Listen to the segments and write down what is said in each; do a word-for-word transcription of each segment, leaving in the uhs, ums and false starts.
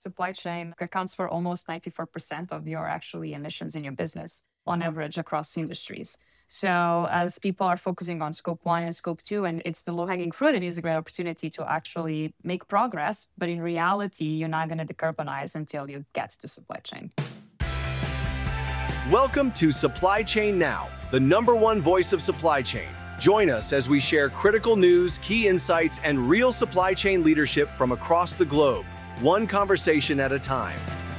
Supply chain accounts for almost ninety-four percent of your actually emissions in your business on average across industries. So as people are focusing on scope one and scope two, and it's the low hanging fruit, it is a great opportunity to actually make progress. But in reality, you're not going to decarbonize until you get to supply chain. Welcome to Supply Chain Now, the number one voice of supply chain. Join us as we share critical news, key insights, and real supply chain leadership from across the globe, one conversation at a time.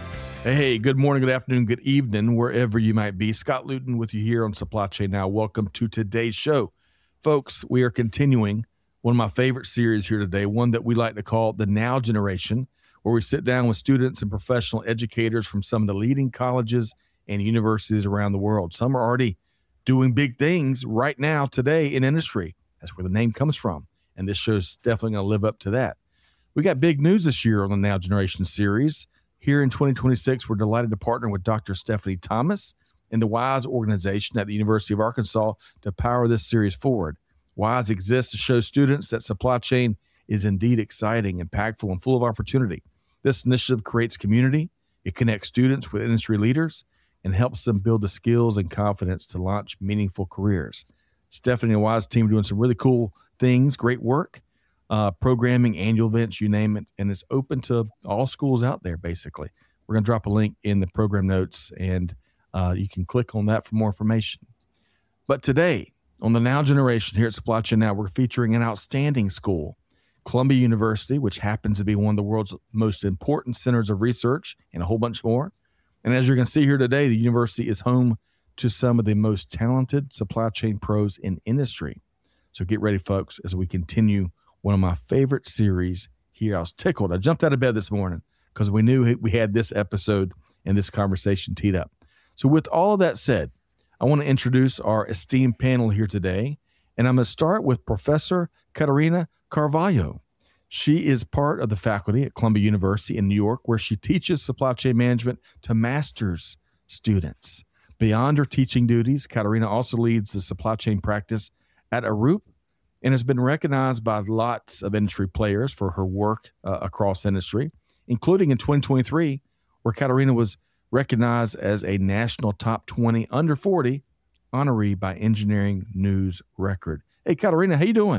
Hey, good morning, good afternoon, good evening, wherever you might be. Scott Luton with you here on Supply Chain Now. Welcome to today's show. Folks, we are continuing one of my favorite series here today, one that we like to call the Now Generation, where we sit down with students and professional educators from some of the leading colleges and universities around the world. Some are already doing big things right now today in industry. That's where the name comes from. And this show's definitely going to live up to that. We got big news this year on the Now Generation series. Here in twenty twenty-six, we're delighted to partner with Doctor Stephanie Thomas and the WISE organization at the University of Arkansas to power this series forward. WISE exists to show students that supply chain is indeed exciting, impactful, and full of opportunity. This initiative creates community. It connects students with industry leaders and helps them build the skills and confidence to launch meaningful careers. Stephanie and WISE team are doing some really cool things, great work, uh, programming, annual events, you name it, and it's open to all schools out there, basically. We're going to drop a link in the program notes, and uh, you can click on that for more information. But today, on the Now Generation here at Supply Chain Now, we're featuring an outstanding school, Columbia University, which happens to be one of the world's most important centers of research, and a whole bunch more. And as you're going to see here today, the university is home to some of the most talented supply chain pros in industry. So get ready, folks, as we continue one of my favorite series here. I was tickled. I jumped out of bed this morning because we knew we had this episode and this conversation teed up. So with all of that said, I want to introduce our esteemed panel here today. And I'm going to start with Professor Catarina Carvalho. She is part of the faculty at Columbia University in New York, where she teaches supply chain management to master's students. Beyond her teaching duties, Catarina also leads the supply chain practice at Arup and has been recognized by lots of industry players for her work uh, across industry, including in twenty twenty-three, where Catarina was recognized as a national top twenty under forty honoree by Engineering News Record. Hey, Catarina, how you doing?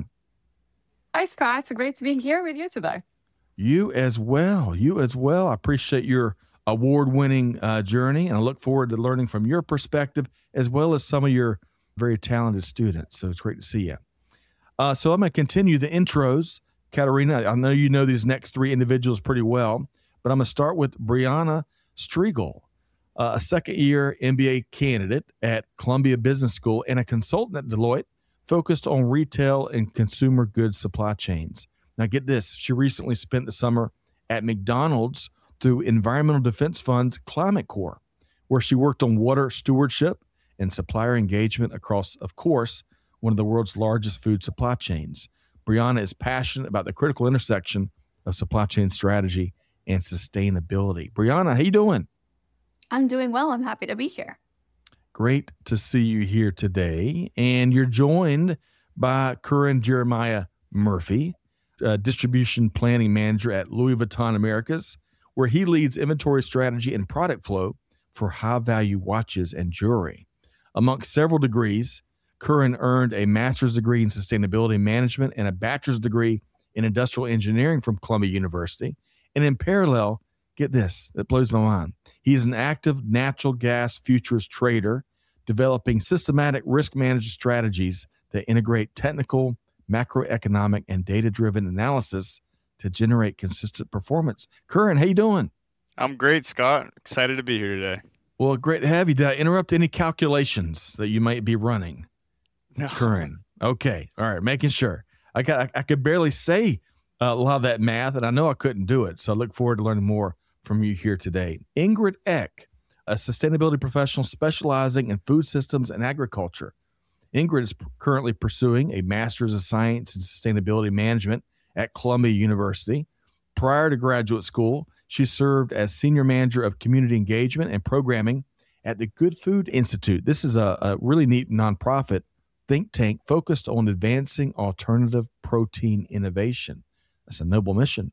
Hi, Scott. It's great to be here with you today. You as well. You as well. I appreciate your award-winning uh, journey, and I look forward to learning from your perspective as well as some of your very talented students. So it's great to see you. Uh, so I'm going to continue the intros. Catarina, I know you know these next three individuals pretty well, but I'm going to start with Brianna Striegel, uh, a second-year M B A candidate at Columbia Business School and a consultant at Deloitte, focused on retail and consumer goods supply chains. Now get this, she recently spent the summer at McDonald's through Environmental Defense Fund's Climate Corps, where she worked on water stewardship and supplier engagement across, of course, one of the world's largest food supply chains. Brianna is passionate about the critical intersection of supply chain strategy and sustainability. Brianna, how you doing? I'm doing well. I'm happy to be here. Great to see you here today. And you're joined by Curran Jeremiah Murphy, uh, Distribution Planning Manager at Louis Vuitton Americas, where he leads inventory strategy and product flow for high-value watches and jewelry. Amongst several degrees, Curran earned a master's degree in sustainability management and a bachelor's degree in industrial engineering from Columbia University. And in parallel, get this, that blows my mind. He's an active natural gas futures trader, developing systematic risk management strategies that integrate technical, macroeconomic, and data-driven analysis to generate consistent performance. Curran, how you doing? I'm great, Scott. Excited to be here today. Well, great to have you. Did I interrupt any calculations that you might be running? No. Curran. Okay. All right. Making sure. I got, I, I could barely say uh, a lot of that math, and I know I couldn't do it. So I look forward to learning more from you here today. Ingrid Eck, a sustainability professional specializing in food systems and agriculture. Ingrid is p- currently pursuing a Master's of Science in Sustainability Management at Columbia University. Prior to graduate school, she served as Senior Manager of Community Engagement and Programming at the Good Food Institute. This is a, a really neat nonprofit think tank focused on advancing alternative protein innovation. That's a noble mission.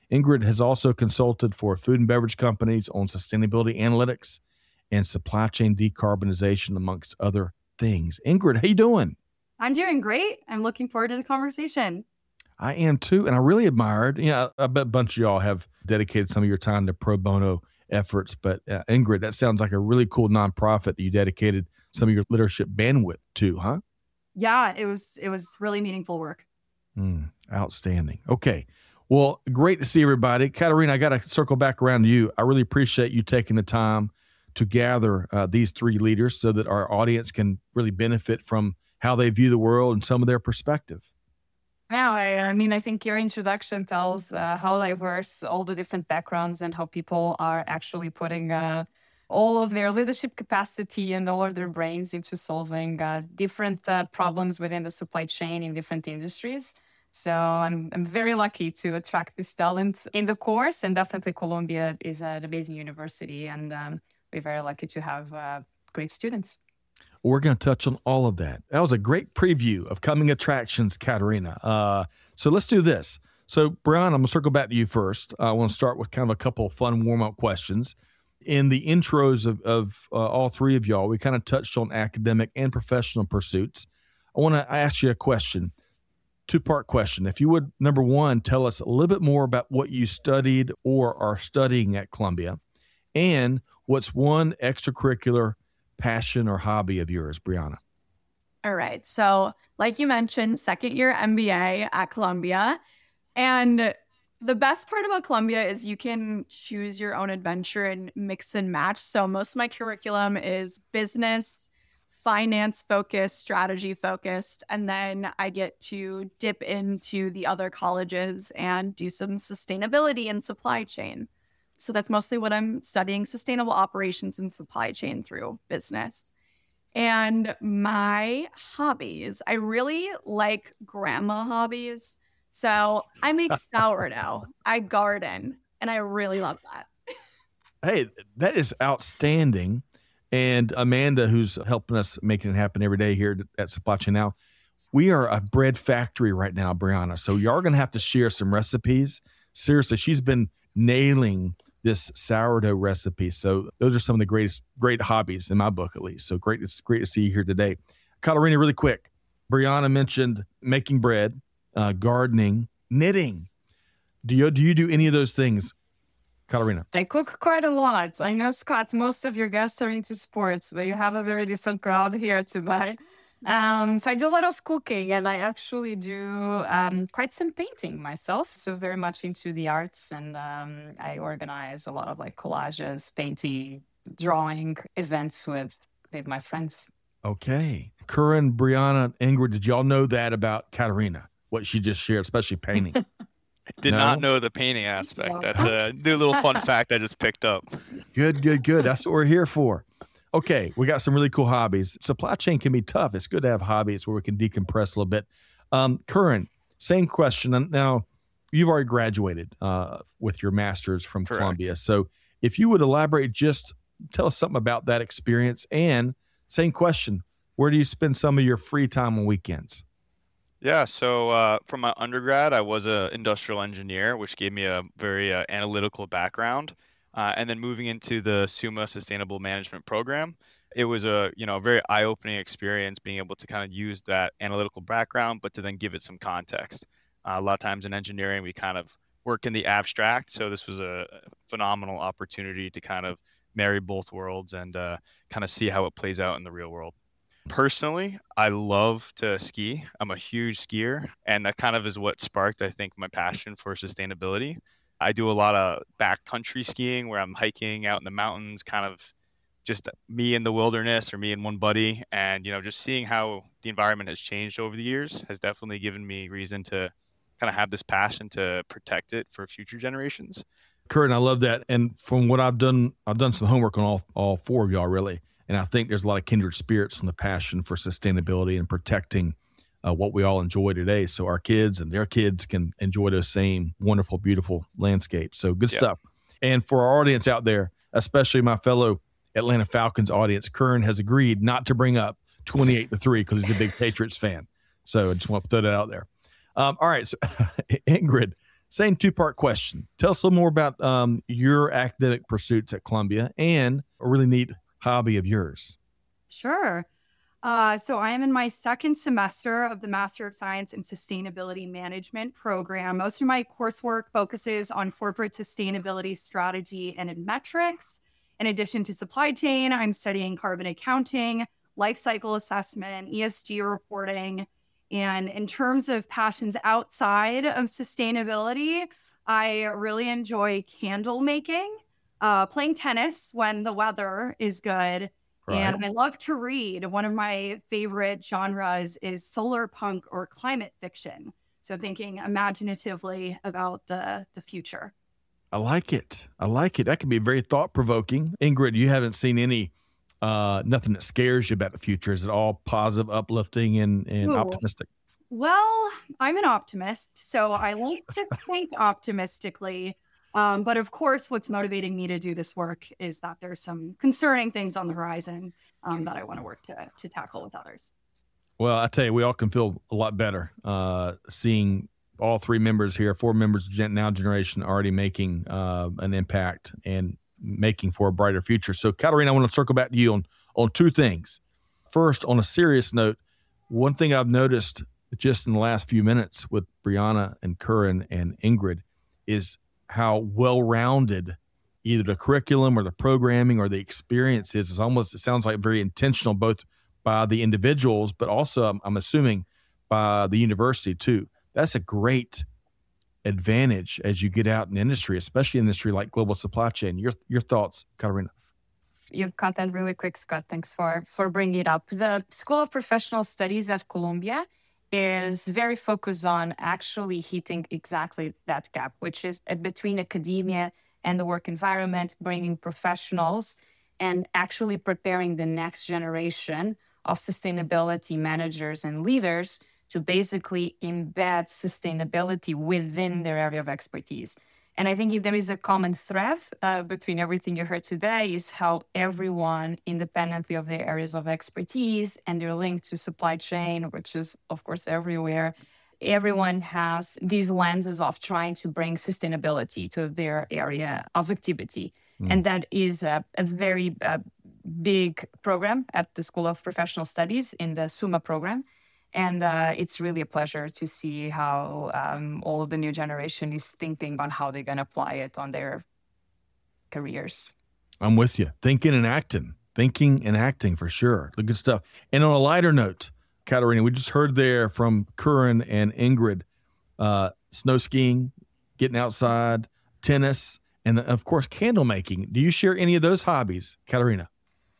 Ingrid has also consulted for food and beverage companies on sustainability analytics and supply chain decarbonization, amongst other things. Ingrid, how you doing? I'm doing great. I'm looking forward to the conversation. I am too, and I really admired, you know, I bet a bunch of y'all have dedicated some of your time to pro bono efforts, but uh, Ingrid, that sounds like a really cool nonprofit that you dedicated some of your leadership bandwidth to, huh? Yeah, it was it was really meaningful work. Mm, outstanding. Okay. Well, great to see everybody. Katerina, I got to circle back around to you. I really appreciate you taking the time to gather uh, these three leaders so that our audience can really benefit from how they view the world and some of their perspective. Yeah, I, I mean, I think your introduction tells uh, how diverse all the different backgrounds and how people are actually putting uh, all of their leadership capacity and all of their brains into solving uh, different uh, problems within the supply chain in different industries. So I'm I'm very lucky to attract this talent in the course, and definitely Columbia is an amazing university, and um, we're very lucky to have uh, great students. We're going to touch on all of that. That was a great preview of coming attractions, Katerina. Uh, so let's do this. So Brian, I'm going to circle back to you first. I want to start with kind of a couple of fun warm-up questions. In the intros of, of uh, all three of y'all, we kind of touched on academic and professional pursuits. I want to ask you a question. Two-part question. If you would, number one, tell us a little bit more about what you studied or are studying at Columbia, and what's one extracurricular passion or hobby of yours, Brianna? All right. So like you mentioned, second year M B A at Columbia. And the best part about Columbia is you can choose your own adventure and mix and match. So most of my curriculum is business, finance focused, strategy focused, and then I get to dip into the other colleges and do some sustainability and supply chain. So that's mostly what I'm studying, sustainable operations and supply chain through business. And my hobbies, I really like grandma hobbies. So I make sourdough, I garden, and I really love that. Hey, that is outstanding. And Amanda, who's helping us making it happen every day here at Supply Chain Now, we are a bread factory right now, Brianna. So y'all are going to have to share some recipes. Seriously, she's been nailing this sourdough recipe. So those are some of the greatest, great hobbies in my book, at least. So great, it's great to see you here today. Katerina, really quick. Brianna mentioned making bread, uh, gardening, knitting. Do you, do you do any of those things, Katerina? I cook quite a lot. I know, Scott, most of your guests are into sports, but you have a very different crowd here today. Um, so I do a lot of cooking, and I actually do um, quite some painting myself. So very much into the arts, and um, I organize a lot of like collages, painting, drawing events with, with my friends. Okay. Curran, Brianna, Ingrid, did y'all know that about Katerina, what she just shared, especially painting? Did No? not know the painting aspect. That's a new little fun fact I just picked up. Good, good, good. That's what we're here for. Okay, we got some really cool hobbies. Supply chain can be tough. It's good to have hobbies where we can decompress a little bit. Um, Curran, same question. Now, you've already graduated uh, with your master's from Correct. Columbia. So if you would elaborate, just tell us something about that experience. And same question, where do you spend some of your free time on weekends? Yeah, so uh, from my undergrad, I was an industrial engineer, which gave me a very uh, analytical background. Uh, and then moving into the SUMA Sustainable Management Program, it was a you know a very eye-opening experience being able to kind of use that analytical background, but to then give it some context. Uh, a lot of times in engineering, we kind of work in the abstract, so this was a phenomenal opportunity to kind of marry both worlds and uh, kind of see how it plays out in the real world. Personally, I love to ski. I'm a huge skier, and that kind of is what sparked, I think, my passion for sustainability. I do a lot of backcountry skiing where I'm hiking out in the mountains, kind of just me in the wilderness or me and one buddy. And, you know, just seeing how the environment has changed over the years has definitely given me reason to kind of have this passion to protect it for future generations. Curran, I love that. And from what I've done, I've done some homework on all, all four of y'all, really. And I think there's a lot of kindred spirits on the passion for sustainability and protecting uh, what we all enjoy today. So our kids and their kids can enjoy those same wonderful, beautiful landscapes. So good Yeah. stuff. And for our audience out there, especially my fellow Atlanta Falcons audience, Curran has agreed not to bring up twenty-eight to three because he's a big Patriots fan. So I just want to throw that out there. Um, all right. So Ingrid, Same two-part question. Tell us a little more about um, your academic pursuits at Columbia and a really neat hobby of yours. Sure. Uh, so I am in my second semester of the Master of Science in Sustainability Management program. Most of my coursework focuses on corporate sustainability strategy and in metrics. In addition to supply chain, I'm studying carbon accounting, life cycle assessment, E S G reporting. And in terms of passions outside of sustainability, I really enjoy candle making, uh, playing tennis when the weather is good. Right. And I love to read. One of my favorite genres is solar punk or climate fiction. So thinking imaginatively about the, the future. I like it. I like it. That can be very thought-provoking. Ingrid, you haven't seen any, uh, nothing that scares you about the future. Is it all positive, uplifting, and, and Ooh. optimistic? Well, I'm an optimist, so I like to think optimistically. Um, but of course, what's motivating me to do this work is that there's some concerning things on the horizon um, that I want to work to to tackle with others. Well, I tell you, we all can feel a lot better uh, seeing all three members here, four members of Gen- Now Generation already making uh, an impact and making for a brighter future. So, Katerina, I want to circle back to you on, on two things. First, on a serious note, one thing I've noticed just in the last few minutes with Brianna and Curran and Ingrid is how well-rounded either the curriculum or the programming or the experience is. It's almost, it sounds like very intentional, both by the individuals, but also I'm, I'm assuming by the university too. That's a great advantage as you get out in industry, especially in industry like global supply chain. Your your thoughts, Katerina? You cut that really quick, Scott. Thanks for, for bringing it up. The School of Professional Studies at Columbia is very focused on actually hitting exactly that gap, which is between academia and the work environment, bringing professionals and actually preparing the next generation of sustainability managers and leaders to basically embed sustainability within their area of expertise. And I think if there is a common thread uh, between everything you heard today is how everyone, independently of their areas of expertise and their link to supply chain, which is, of course, everywhere, everyone has these lenses of trying to bring sustainability to their area of activity. Mm. And that is a, a very uh, big program at the School of Professional Studies in the SUMA program. And uh, it's really a pleasure to see how um, all of the new generation is thinking on how they're going to apply it on their careers. I'm with you. Thinking and acting. Thinking and acting for sure. The good stuff. And on a lighter note, Katerina, we just heard there from Curran and Ingrid, uh, snow skiing, getting outside, tennis, and of course, candle making. Do you share any of those hobbies, Katerina?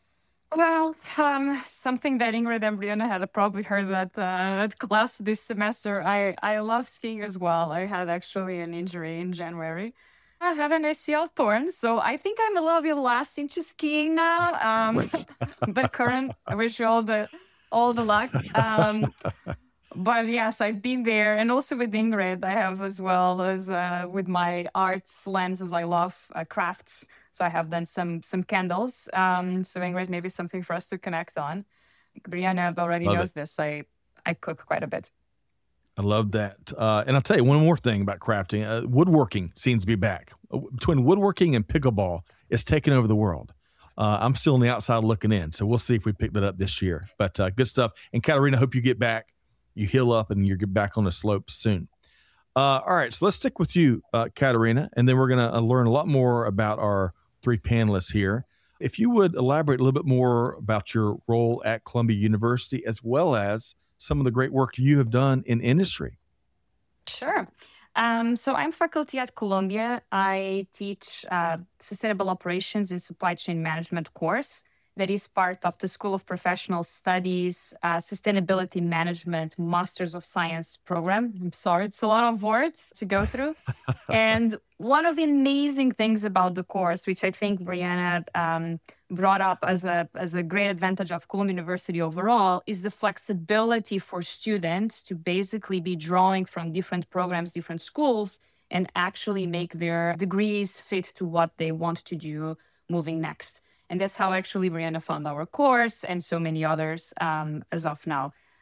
Well, um, something that Ingrid and Brianna had probably heard at, uh, at class this semester. I, I love skiing as well. I had actually an injury in January. I had an A C L torn, so I think I'm a little bit less into skiing now. Um, but Curran, I wish you all the all the luck. Um, but yes, I've been there, and also with Ingrid, I have as well as uh, with my arts lenses. I love uh, crafts. So I have done some some candles. Um, so Ingrid, maybe something for us to connect on. Brianna already love knows it. this. I, I cook quite a bit. I love that. Uh, and I'll tell you one more thing about crafting. Uh, woodworking seems to be back. Uh, between woodworking and pickleball, it's taken over the world. Uh, I'm still on the outside looking in, so we'll see if we pick that up this year. But uh, good stuff. And Katerina, I hope you get back, you heal up, and you get back on the slopes soon. Uh, all right, so let's stick with you, uh, Katerina, and then we're going to uh, learn a lot more about our three panelists here. If you would elaborate a little bit more about your role at Columbia University, as well as some of the great work you have done in industry. Sure. Um, so I'm faculty at Columbia. I teach uh, Sustainable Operations and Supply Chain Management course that is part of the School of Professional Studies uh, Sustainability Management Masters of Science program. I'm sorry, it's a lot of words to go through. And one of the amazing things about the course, which I think Brianna um, brought up as a, as a great advantage of Columbia University overall, is the flexibility for students to basically be drawing from different programs, different schools, and actually make their degrees fit to what they want to do moving next. And that's how actually Brianna found our course and so many others um, as of now.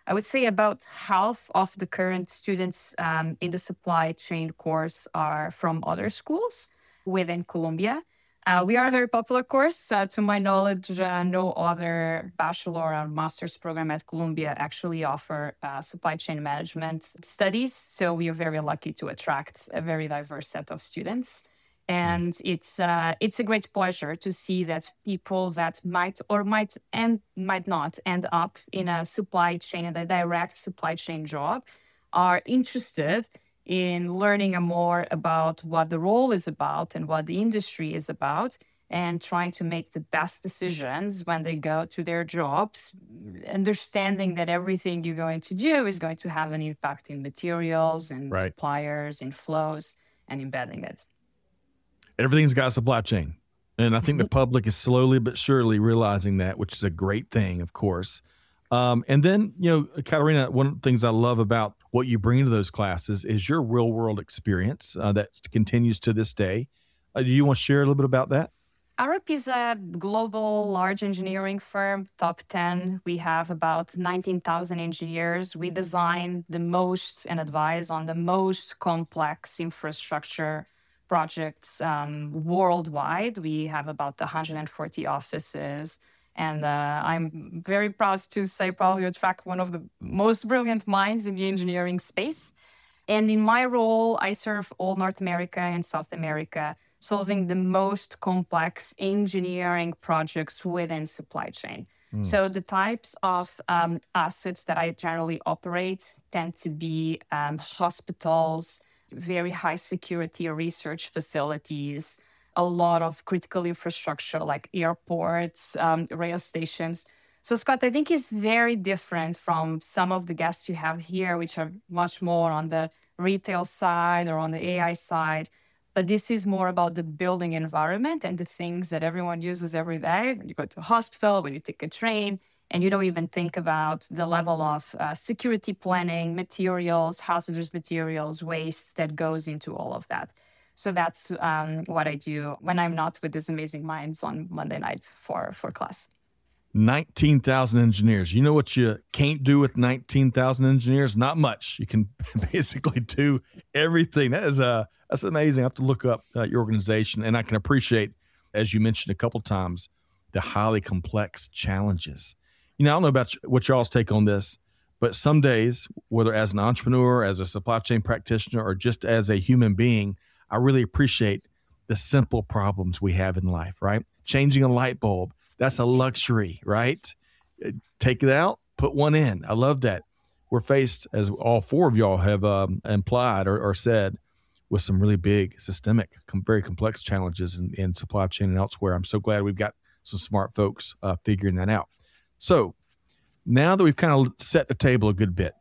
I would say about half of the current students um, in the supply chain course are from other schools within Columbia. Uh, we are a very popular course. Uh, to my knowledge, uh, no other bachelor or master's program at Columbia actually offer uh, supply chain management studies. So we are very lucky to attract a very diverse set of students. And it's uh, it's a great pleasure to see that people that might or might and might not end up in a supply chain, in a direct supply chain job, are interested in learning more about what the role is about and what the industry is about, and trying to make the best decisions when they go to their jobs, understanding that everything you're going to do is going to have an impact in materials and Right. suppliers and flows, and embedding it. Everything's got a supply chain. And I think the public is slowly but surely realizing that, which is a great thing, of course. Um, and then, you know, Katarina, one of the things I love about what you bring to those classes is your real world experience uh, that continues to this day. Uh, do you want to share a little bit about that? Arup is a global large engineering firm, top ten. We have about nineteen thousand engineers. We design the most and advise on the most complex infrastructure projects um, worldwide. We have about one hundred forty offices. And uh, I'm very proud to say probably attract one of the most brilliant minds in the engineering space. And in my role, I serve all North America and South America, solving the most complex engineering projects within supply chain. Mm. So the types of um, assets that I generally operate tend to be um, hospitals, very high security research facilities, a lot of critical infrastructure like airports, um, rail stations. So Scott, I think it's very different from some of the guests you have here, which are much more on the retail side or on the A I side. But this is more about the building environment and the things that everyone uses every day. When you go to a hospital, when you take a train, and you don't even think about the level of uh, security planning, materials, hazardous materials, waste that goes into all of that. So that's um, what I do when I'm not with these amazing minds on Monday night for, for class. nineteen thousand engineers. You know what you can't do with nineteen thousand engineers? Not much. You can basically do everything. That is uh, that's amazing. I have to look up uh, your organization, and I can appreciate, as you mentioned a couple times, the highly complex challenges. You know, I don't know about what y'all's take on this, but some days, whether as an entrepreneur, as a supply chain practitioner, or just as a human being, I really appreciate the simple problems we have in life, right? Changing a light bulb, that's a luxury, right? Take it out, put one in. I love that. We're faced, as all four of y'all have um, implied or, or said, with some really big, systemic, com- very complex challenges in, in supply chain and elsewhere. I'm so glad we've got some smart folks uh, figuring that out. So now that we've kind of set the table a good bit,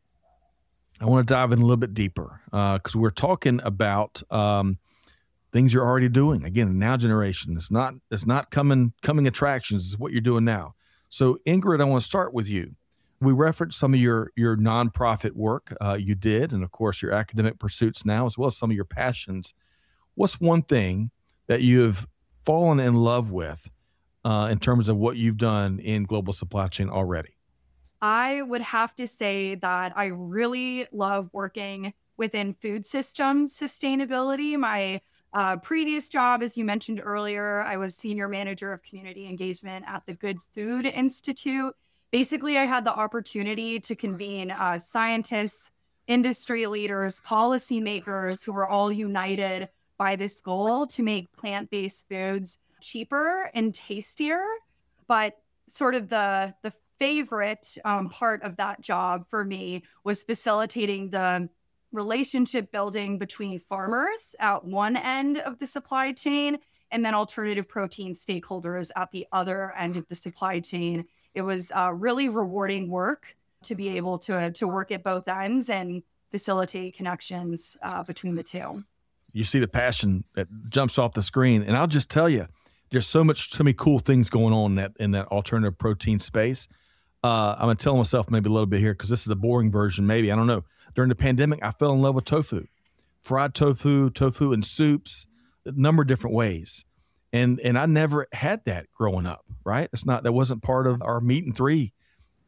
I want to dive in a little bit deeper because uh, we're talking about um, things you're already doing. Again, now generation. It's not it's not coming coming attractions. It's what you're doing now. So Ingrid, I want to start with you. We referenced some of your your nonprofit work uh, you did, and of course your academic pursuits now, as well as some of your passions. What's one thing that you have fallen in love with uh, in terms of what you've done in global supply chain already? I would have to say that I really love working within food systems sustainability. My uh, previous job, as you mentioned earlier, I was senior manager of community engagement at the Good Food Institute. Basically, I had the opportunity to convene uh, scientists, industry leaders, policymakers who were all united by this goal to make plant-based foods cheaper and tastier. But sort of the the favorite um, part of that job for me was facilitating the relationship building between farmers at one end of the supply chain and then alternative protein stakeholders at the other end of the supply chain. It was uh, really rewarding work to be able to, to work at both ends and facilitate connections uh, between the two. You see the passion that jumps off the screen. And I'll just tell you, there's so much, so many cool things going on in that, in that alternative protein space. Uh, I'm going to tell myself maybe a little bit here because this is a boring version, maybe. I don't know. During the pandemic, I fell in love with tofu, fried tofu, tofu in soups, a number of different ways. And and I never had that growing up, right? It's not, that wasn't part of our meat and three.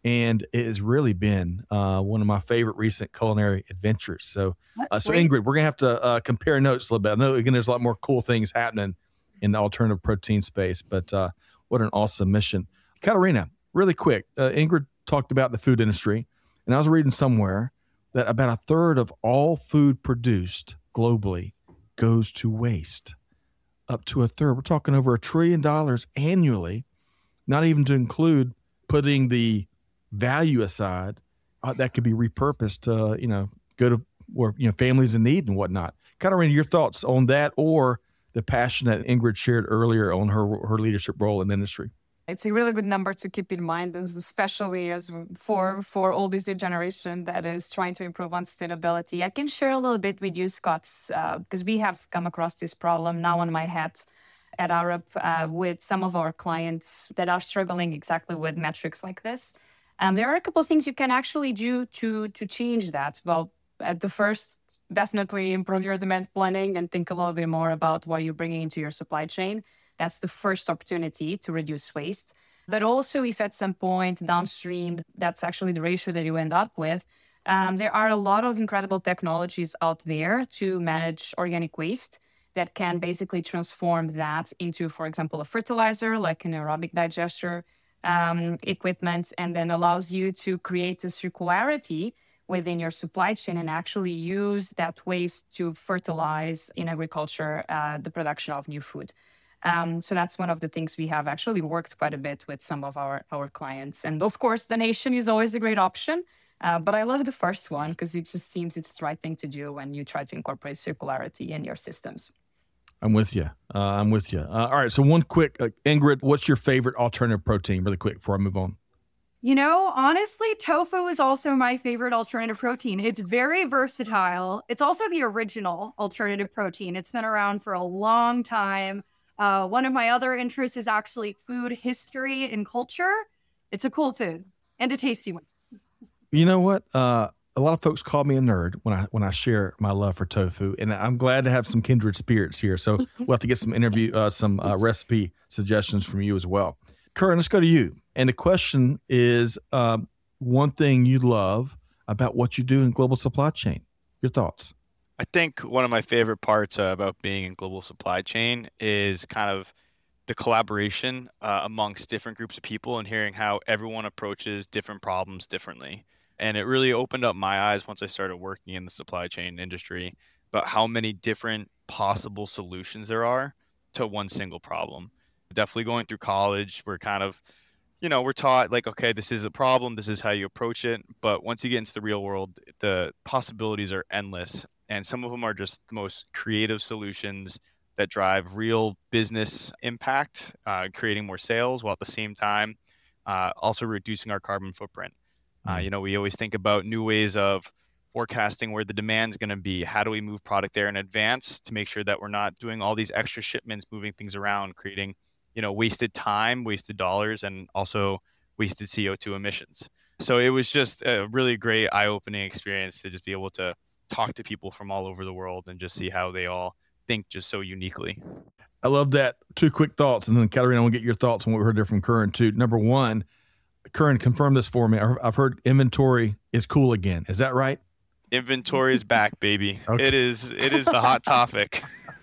And it has really been uh, one of my favorite recent culinary adventures. So, uh, so great. Ingrid, we're gonna have to uh, compare notes a little bit. I know again, there's a lot more cool things happening in the alternative protein space, but uh, what an awesome mission, Katarina. Really quick, uh, Ingrid talked about the food industry, and I was reading somewhere that about a third of all food produced globally goes to waste. Up to a third. We're talking over a trillion dollars annually, not even to include putting the value aside uh, that could be repurposed to, you know, go to where, you know, families in need and whatnot. Katarina, your thoughts on that or the passion that Ingrid shared earlier on her her leadership role in the industry? It's a really good number to keep in mind, and especially as for for all this new generation that is trying to improve on sustainability. I can share a little bit with you, Scott, uh, because we have come across this problem now on my hat at Arup uh, with some of our clients that are struggling exactly with metrics like this. Um, there are a couple of things you can actually do to to change that. Well, at the first, definitely improve your demand planning and think a little bit more about what you're bringing into your supply chain. That's the first opportunity to reduce waste. But also, if at some point downstream, that's actually the ratio that you end up with, um, there are a lot of incredible technologies out there to manage organic waste that can basically transform that into, for example, a fertilizer, like an aerobic digester um, equipment, and then allows you to create a circularity within your supply chain and actually use that waste to fertilize in agriculture uh, the production of new food. Um, so that's one of the things we have actually worked quite a bit with some of our, our clients. And of course, donation is always a great option. Uh, but I love the first one because it just seems it's the right thing to do when you try to incorporate circularity in your systems. I'm with you. Uh, I'm with you. Uh, all right. So one quick, uh, Ingrid, what's your favorite alternative protein really quick before I move on? You know, honestly, tofu is also my favorite alternative protein. It's very versatile. It's also the original alternative protein. It's been around for a long time. Uh, one of my other interests is actually food history and culture. It's a cool food and a tasty one. You know what? Uh, a lot of folks call me a nerd when I when I share my love for tofu, and I'm glad to have some kindred spirits here. So we'll have to get some interview, uh, some uh, recipe suggestions from you as well. Curran, let's go to you. And the question is, uh, one thing you love about what you do in global supply chain. Your thoughts? I think one of my favorite parts uh, about being in global supply chain is kind of the collaboration uh, amongst different groups of people and hearing how everyone approaches different problems differently. And it really opened up my eyes once I started working in the supply chain industry about how many different possible solutions there are to one single problem. Definitely going through college, we're kind of, you know, we're taught like, okay, this is a problem, this is how you approach it. But once you get into the real world, the possibilities are endless. And some of them are just the most creative solutions that drive real business impact, uh, creating more sales while at the same time uh, also reducing our carbon footprint. Uh, you know, we always think about new ways of forecasting where the demand is going to be. How do we move product there in advance to make sure that we're not doing all these extra shipments, moving things around, creating, you know, wasted time, wasted dollars, and also wasted C O two emissions. So it was just a really great eye-opening experience to just be able to talk to people from all over the world and just see how they all think just so uniquely. I love that. Two quick thoughts, and then Katarina, I want to get your thoughts on what we heard there from Curran too. Number one, Curran, confirm this for me. I've heard inventory is cool again. Is that right? Inventory is back, baby. Okay. It is. It is the hot topic.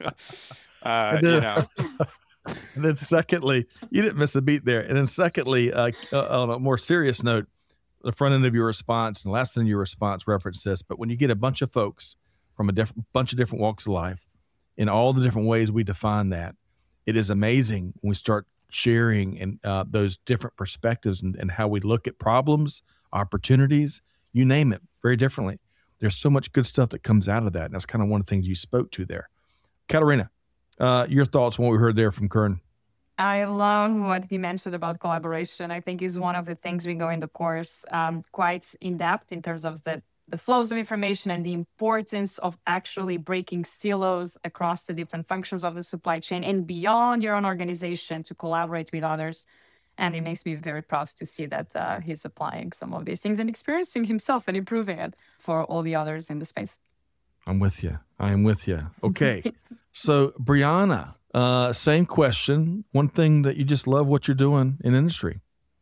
uh, you know. And then secondly, you didn't miss a beat there. And then secondly, uh, uh, on a more serious note, the front end of your response and the last end of your response referenced this, but when you get a bunch of folks from a different bunch of different walks of life in all the different ways we define that, it is amazing when we start sharing and uh, those different perspectives and, and how we look at problems, opportunities, you name it, very differently. There's so much good stuff that comes out of that. And that's kind of one of the things you spoke to there. Katarina, uh, your thoughts on what we heard there from Curran? I love what he mentioned about collaboration. I think is one of the things we go in the course um, quite in depth in terms of the, the flows of information and the importance of actually breaking silos across the different functions of the supply chain and beyond your own organization to collaborate with others. And it makes me very proud to see that uh, he's applying some of these things and experiencing himself and improving it for all the others in the space. I'm with you. I am with you. Okay. So, Brianna, uh, same question. One thing that you just love what you're doing in industry.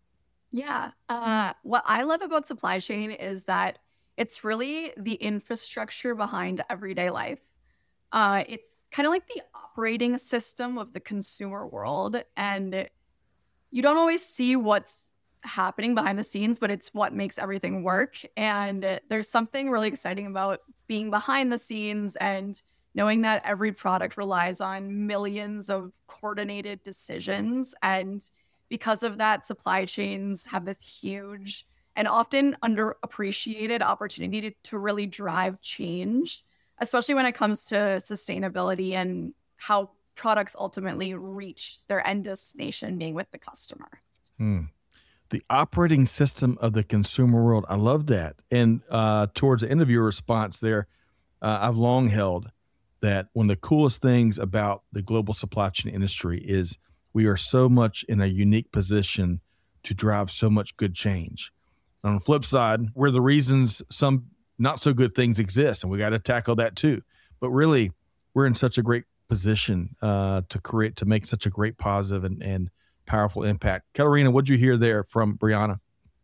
Yeah. Uh, what I love about supply chain is that it's really the infrastructure behind everyday life. Uh, it's kind of like the operating system of the consumer world. And you don't always see what's happening behind the scenes, but it's what makes everything work. And there's something really exciting about being behind the scenes and knowing that every product relies on millions of coordinated decisions. And because of that, supply chains have this huge and often underappreciated opportunity to, to really drive change, especially when it comes to sustainability and how products ultimately reach their end destination being with the customer. Hmm. The operating system of the consumer world. I love that. And uh, towards the end of your response there, uh, I've long held that one of the coolest things about the global supply chain industry is we are so much in a unique position to drive so much good change. On the flip side, we're the reasons some not so good things exist, and we got to tackle that too. But really, we're in such a great position uh, to create, to make such a great positive and, and powerful impact. Katarina, what'd you hear there from Brianna?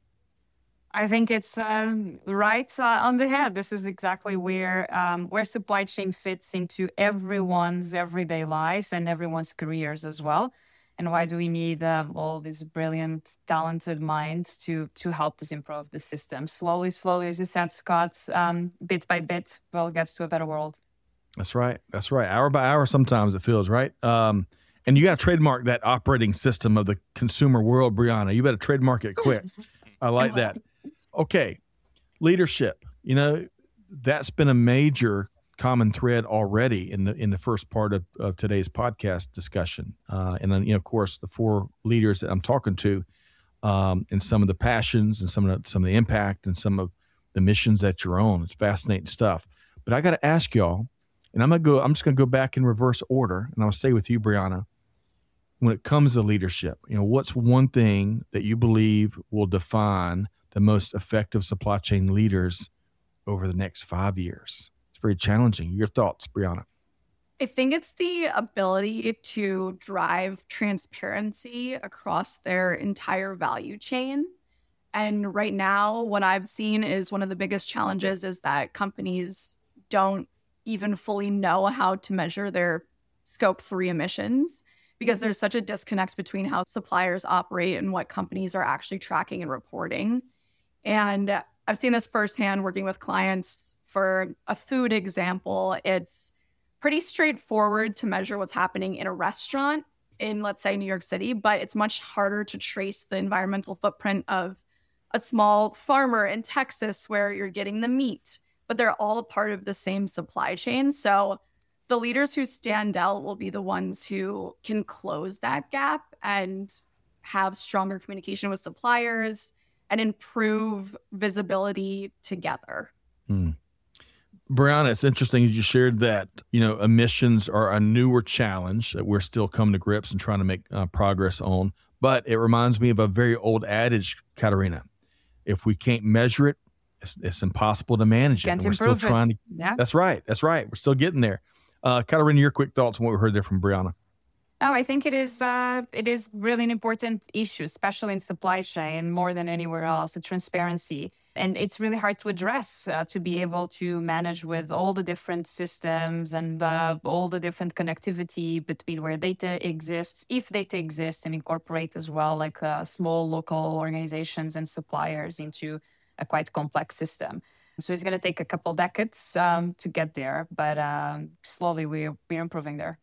I think it's um, right uh, on the head. This is exactly where um, where supply chain fits into everyone's everyday lives and everyone's careers as well. And why do we need uh, all these brilliant, talented minds to to help us improve the system? Slowly, slowly, as you said, Scott, um, bit by bit, we'll get to a better world. That's right. That's right. Hour by hour, sometimes it feels right. Um, and you got to trademark that operating system of the consumer world, Brianna. You better trademark it quick. I like that. Okay, leadership. You know, that's been a major common thread already in the in the first part of, of today's podcast discussion. Uh, and then, you know, of course, the four leaders that I'm talking to, um, and some of the passions and some of the, some of the impact and some of the missions that you're on. It's fascinating stuff. But I got to ask y'all, and I'm gonna go. I'm just gonna go back in reverse order, and I'll stay with you, Brianna. When it comes to leadership, you know, what's one thing that you believe will define the most effective supply chain leaders over the next five years? It's very challenging. Your thoughts, Brianna? I think it's the ability to drive transparency across their entire value chain. And right now, what I've seen is one of the biggest challenges is that companies don't even fully know how to measure their scope three emissions, because there's such a disconnect between how suppliers operate and what companies are actually tracking and reporting. And I've seen this firsthand working with clients. For a food example, it's pretty straightforward to measure what's happening in a restaurant in, let's say, New York City, but it's much harder to trace the environmental footprint of a small farmer in Texas where you're getting the meat, but they're all a part of the same supply chain. So the leaders who stand out will be the ones who can close that gap and have stronger communication with suppliers and improve visibility together. Hmm. Brianna, it's interesting you shared that, you know, emissions are a newer challenge that we're still coming to grips and trying to make uh, progress on. But it reminds me of a very old adage, Katarina. If we can't measure it, it's, it's impossible to manage it. Can't And we're still improve it. trying to. Yeah. That's right. That's right. We're still getting there. Uh, Katarina, your quick thoughts on what we heard there from Brianna. Oh, I think it is uh, it is really an important issue, especially in supply chain, more than anywhere else, the transparency. And it's really hard to address, uh, to be able to manage with all the different systems and uh, all the different connectivity between where data exists, if data exists, and incorporate as well like uh, small local organizations and suppliers into a quite complex system. So it's going to take a couple decades um, to get there, but um, slowly we're, we're improving there.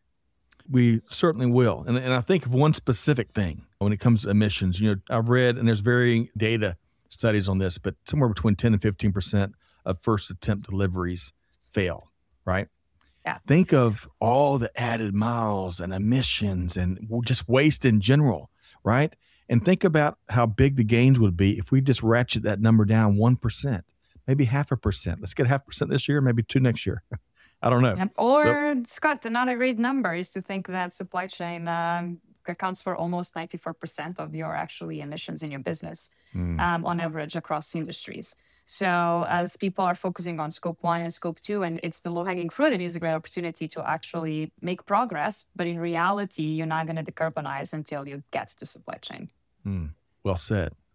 We certainly will. And, and I think of one specific thing when it comes to emissions. You know, I've read, and there's varying data studies on this, but somewhere between ten and fifteen percent of first attempt deliveries fail, right? Yeah. Think of all the added miles and emissions and just waste in general, right? And think about how big the gains would be if we just ratchet that number down one percent, maybe half a percent. Let's get half percent this year, maybe two next year. I don't know. Yep. Or, but, Scott, another great number is to think that supply chain um, accounts for almost ninety-four percent of your actually emissions in your business mm. um, on average across industries. So as people are focusing on scope one and scope two, and it's the low-hanging fruit, it is a great opportunity to actually make progress. But in reality, you're not going to decarbonize until you get to supply chain. Mm. Well said.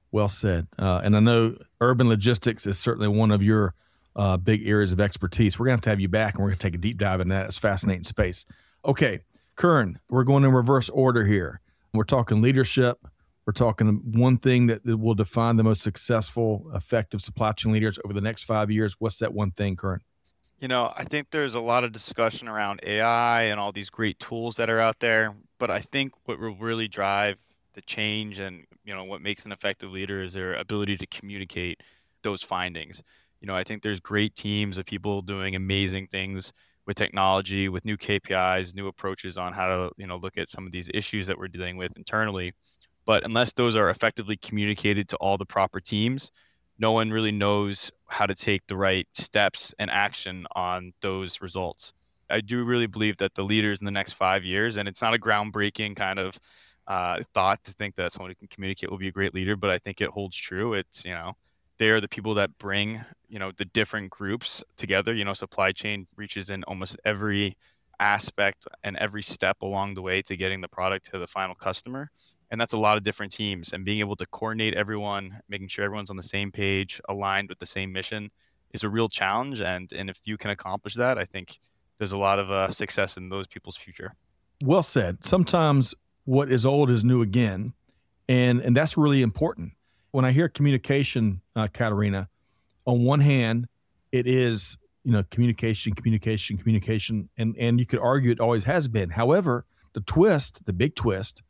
Well said. Uh, and I know urban logistics is certainly one of your uh, big areas of expertise. We're going to have to have you back, and we're going to take a deep dive in that. It's fascinating space. Okay, Kern, we're going in reverse order here. We're talking leadership. We're talking one thing that, that will define the most successful, effective supply chain leaders over the next five years. What's that one thing, Kern? You know, I think there's a lot of discussion around A I and all these great tools that are out there, but I think what will really drive the change and, you know, what makes an effective leader is their ability to communicate those findings. You know, I think there's great teams of people doing amazing things with technology, with new K P Is, new approaches on how to, you know, look at some of these issues that we're dealing with internally. But unless those are effectively communicated to all the proper teams, no one really knows how to take the right steps and action on those results. I do really believe that the leaders in the next five years, and it's not a groundbreaking kind of uh, thought to think that someone who can communicate will be a great leader, but I think it holds true. It's, you know, they are the people that bring, you know, the different groups together. You know, supply chain reaches in almost every aspect and every step along the way to getting the product to the final customer. And that's a lot of different teams, and being able to coordinate everyone, making sure everyone's on the same page, aligned with the same mission is a real challenge. And, and if you can accomplish that, I think there's a lot of uh, success in those people's future. Well said. Sometimes what is old is new again. And, and that's really important. When I hear communication, uh, Katerina, on one hand, it is, you know, communication, communication, communication, and, and you could argue it always has been. However, the twist, the big twist,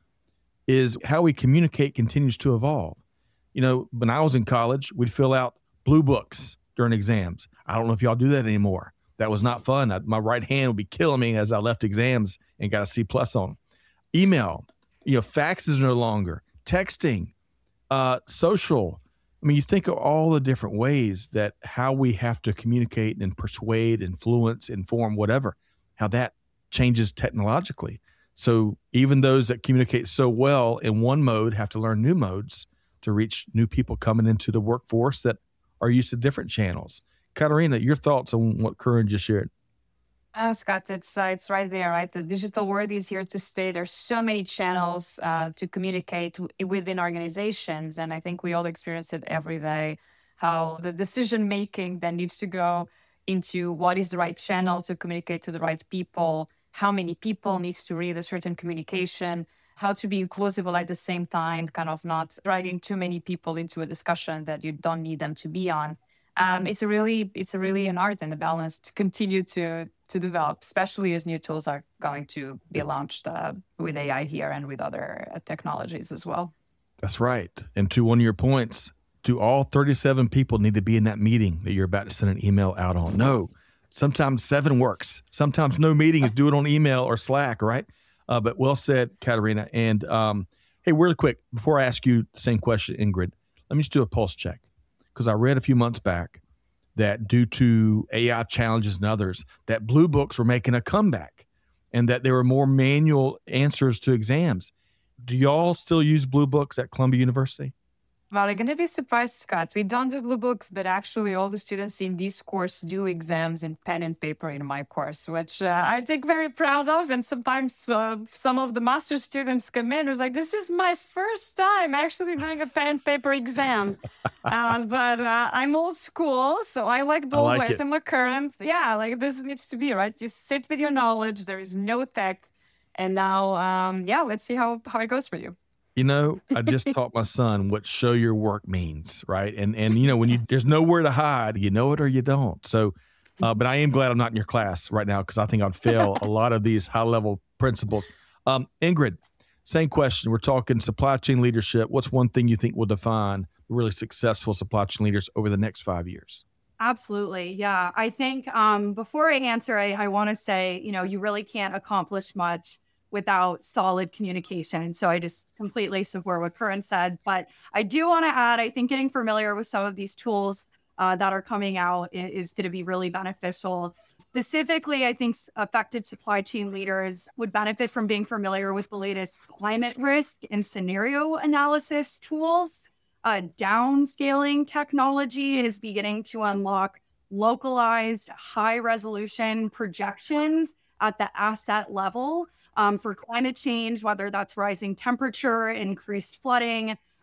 is how we communicate continues to evolve. You know, when I was in college, we'd fill out blue books during exams. I don't know if y'all do that anymore. That was not fun. I, my right hand would be killing me as I left exams and got a C plus on them. Email, you know, faxes no longer, texting, uh, social. I mean, you think of all the different ways that how we have to communicate and persuade, influence, inform, whatever, how that changes technologically. So even those that communicate so well in one mode have to learn new modes to reach new people coming into the workforce that are used to different channels. Katerina, your thoughts on what Kern just shared? Uh, Scott, it's, uh, it's right there, right? The digital world is here to stay. There's so many channels uh, to communicate w- within organizations. And I think we all experience it every day, how the decision-making then needs to go into what is the right channel to communicate to the right people, how many people needs to read a certain communication, how to be inclusive while at the same time, kind of not dragging too many people into a discussion that you don't need them to be on. Um, it's a really, it's a really an art and a balance to continue to to develop, especially as new tools are going to be launched uh, with A I here and with other uh, technologies as well. That's right. And to one of your points, do all thirty-seven people need to be in that meeting that you're about to send an email out on? No. Sometimes seven works. Sometimes no meetings, do it on email or Slack, right? Uh, but well said, Katerina. And um, hey, really quick, before I ask you the same question, Ingrid, let me just do a pulse check. Because I read a few months back that due to A I challenges and others, that blue books were making a comeback and that there were more manual answers to exams. Do y'all still use blue books at Columbia University? Well, you're going to be surprised, Scott. We don't do blue books, but actually all the students in this course do exams in pen and paper in my course, which uh, I take very proud of. And sometimes uh, some of the master's students come in who's like, this is my first time actually doing a pen and paper exam. uh, but uh, I'm old school, so I like both like ways. it. I'm a current. Yeah, like this needs to be, right? You sit with your knowledge. There is no tech. And now, um, yeah, let's see how, how it goes for you. You know, I just taught my son what show your work means, right? And, and you know, when you there's nowhere to hide, you know it or you don't. So, uh, but I am glad I'm not in your class right now because I think I'd fail a lot of these high-level principles. Um, Ingrid, same question. We're talking supply chain leadership. What's one thing you think will define really successful supply chain leaders over the next five years? Absolutely. Yeah. I think um, before I answer, I, I want to say, you know, you really can't accomplish much without solid communication. So I just completely support what Kern said. But I do want to add, I think getting familiar with some of these tools uh, that are coming out is, is going to be really beneficial. Specifically, I think affected supply chain leaders would benefit from being familiar with the latest climate risk and scenario analysis tools. Uh, downscaling technology is beginning to unlock localized high resolution projections at the asset level um, for climate change, whether that's rising temperature, increased flooding,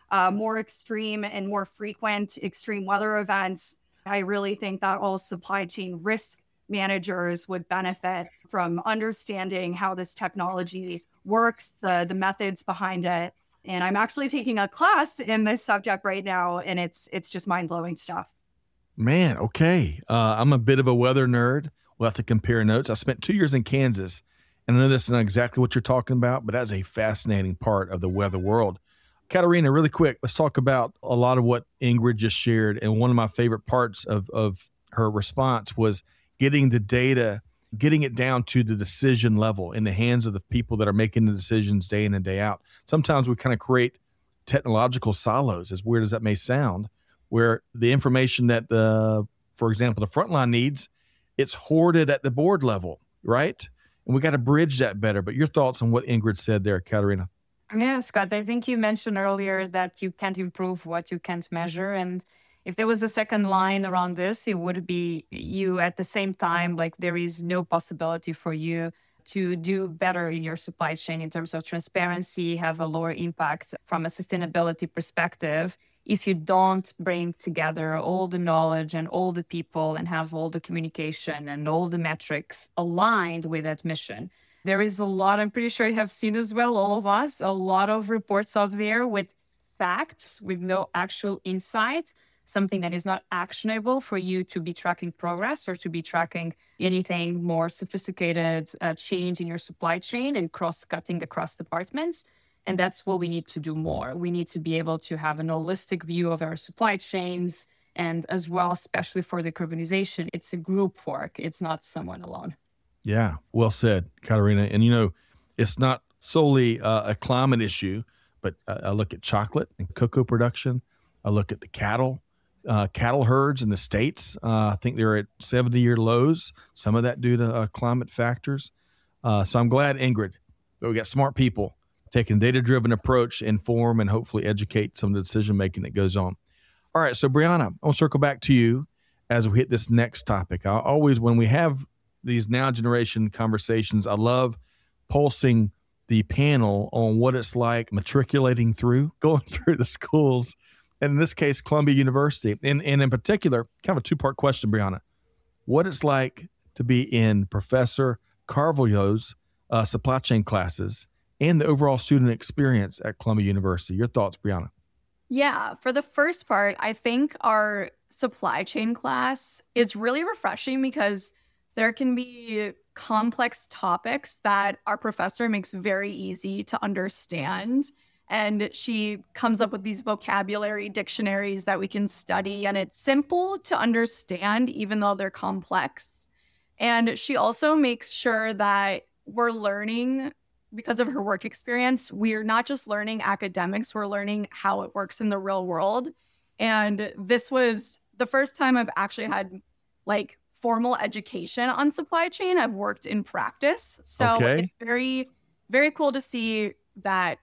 uh, more extreme and more frequent extreme weather events, I really think that all supply chain risk managers would benefit from understanding how this technology works, the, the methods behind it. And I'm actually taking a class in this subject right now, and it's it's just mind-blowing stuff. Man, okay. Uh, I'm a bit of a weather nerd. We'll have to compare notes. I spent two years in Kansas, and I know this is not exactly what you're talking about, but that's a fascinating part of the weather world. Katarina, really quick, let's talk about a lot of what Ingrid just shared. And one of my favorite parts of, of her response was getting the data, getting it down to the decision level in the hands of the people that are making the decisions day in and day out. Sometimes we kind of create technological silos, as weird as that may sound, where the information that, the, for example, the frontline needs, it's hoarded at the board level, right? And we got to bridge that better. But your thoughts on what Ingrid said there, Katarina? Yeah, Scott, I think you mentioned earlier that you can't improve what you can't measure. And if there was a second line around this, it would be you at the same time, like there is no possibility for you to do better in your supply chain in terms of transparency, have a lower impact from a sustainability perspective if you don't bring together all the knowledge and all the people and have all the communication and all the metrics aligned with that mission. There is a lot, I'm pretty sure you have seen as well, all of us, a lot of reports out there with facts, with no actual insight, something that is not actionable for you to be tracking progress or to be tracking anything more sophisticated uh, change in your supply chain and cross-cutting across departments. And that's what we need to do more. We need to be able to have an holistic view of our supply chains. And as well, especially for decarbonization, it's a group work. It's not someone alone. Yeah, well said, Katarina. And, you know, it's not solely uh, a climate issue, but uh, I look at chocolate and cocoa production. I look at the cattle, uh, cattle herds in the States. Uh, I think they're at seventy-year lows, some of that due to uh, climate factors. Uh, so I'm glad, Ingrid, that we got smart people taking a data-driven approach to inform and hopefully educate some of the decision-making that goes on. All right, so Brianna, I'll circle back to you as we hit this next topic. I always, when we have these now generation conversations, I love pulsing the panel on what it's like matriculating through, going through the schools, and in this case, Columbia University. And, and in particular, kind of a two-part question, Brianna, what it's like to be in Professor Carvalho's uh, supply chain classes and the overall student experience at Columbia University. Your thoughts, Brianna? Yeah, for the first part, I think our supply chain class is really refreshing because there can be complex topics that our professor makes very easy to understand. And she comes up with these vocabulary dictionaries that we can study. And it's simple to understand, even though they're complex. And she also makes sure that we're learning, because of her work experience, we're not just learning academics, we're learning how it works in the real world. And this was the first time I've actually had like formal education on supply chain. I've worked in practice. So okay. It's very, very cool to see that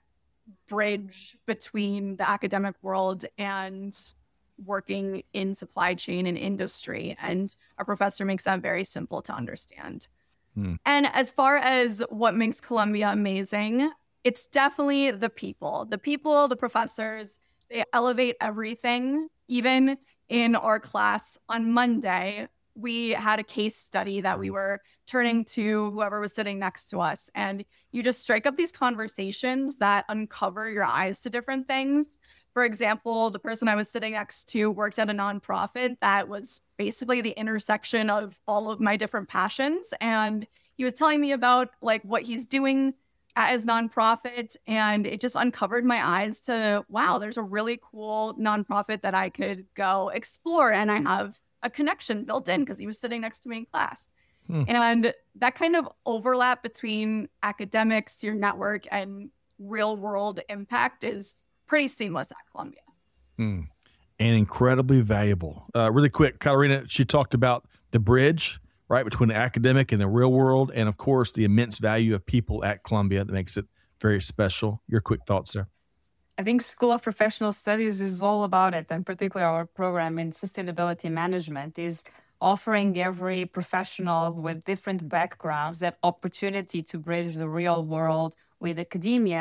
bridge between the academic world and working in supply chain and industry. And our professor makes that very simple to understand. Hmm. And as far as what makes Columbia amazing, it's definitely the people. The people, the professors, they elevate everything. Even in our class on Monday, we had a case study that we were turning to whoever was sitting next to us. And you just strike up these conversations that uncover your eyes to different things. For example, the person I was sitting next to worked at a nonprofit that was basically the intersection of all of my different passions. And he was telling me about like what he's doing at his nonprofit. And it just uncovered my eyes to, wow, there's a really cool nonprofit that I could go explore. And I have a connection built in because he was sitting next to me in class. Hmm. And that kind of overlap between academics, your network, and real world impact is pretty seamless at Columbia. Hmm. And incredibly valuable. Uh, really quick, Katarina, she talked about the bridge, right, between the academic and the real world, and of course, the immense value of people at Columbia that makes it very special. Your quick thoughts there. I think School of Professional Studies is all about it, and particularly our program in sustainability management is offering every professional with different backgrounds that opportunity to bridge the real world with academia